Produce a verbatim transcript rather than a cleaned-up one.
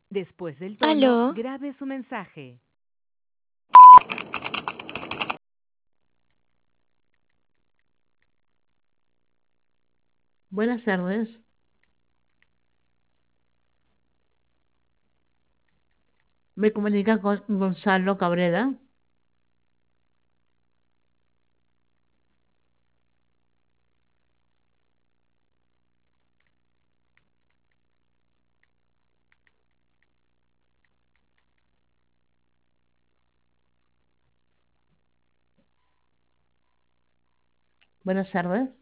Después del tono, Aló, grabe su mensaje. Buenas tardes. Me comunica con Gonzalo Cabrera. Buenas tardes.